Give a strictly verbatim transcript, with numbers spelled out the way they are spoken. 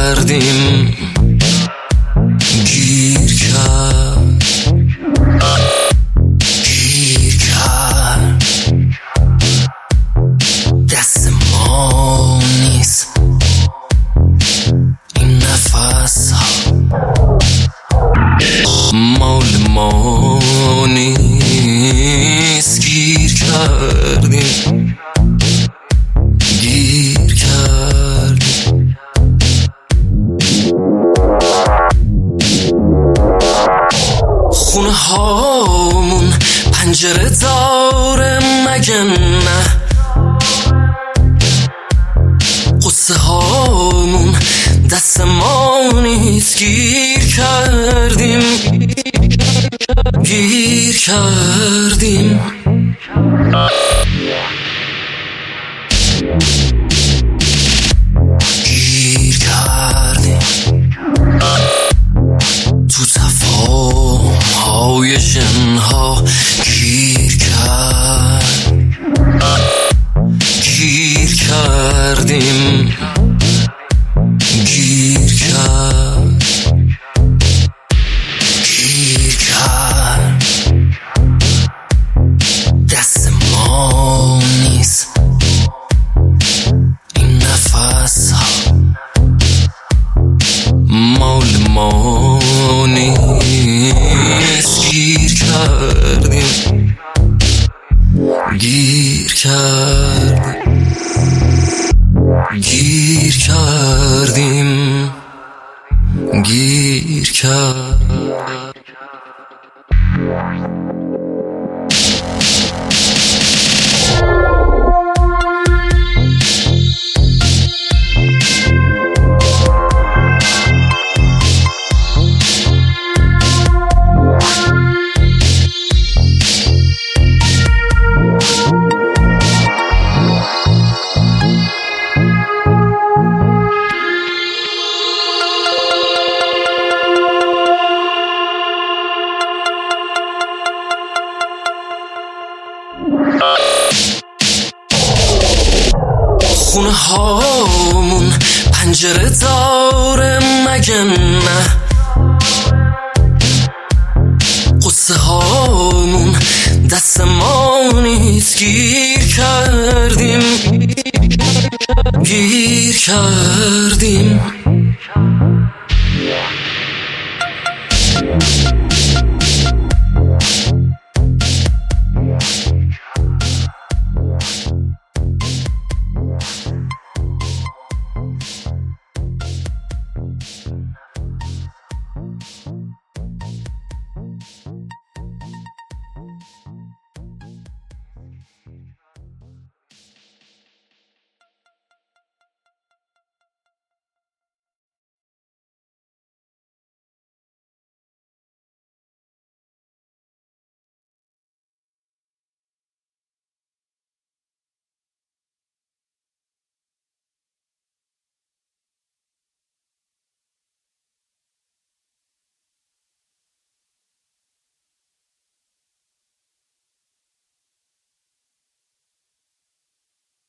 کردیم، گیر کرد گیر کرد دست ما نیست این نفس ها، مال ما نیست. گیر کردیم گیر کردیم خونه هامون پنجره داره مگه نه؟ قصه هامون دست ما نیست. گیر کردیم گیر کردیم گیر کردیم تو تفاهم های جنها. گیر کرد گیر کردیم گیر کرد گیر کرد دست ما نیست این نفس ها، مال ما نیست. گیر کردیم گیر کردیم گیر کردیم گیر کردیم خونه هامون پنجره داره مگه نه؟ قصه هامون دست ما نیست. گیر کردیم گیر کردیم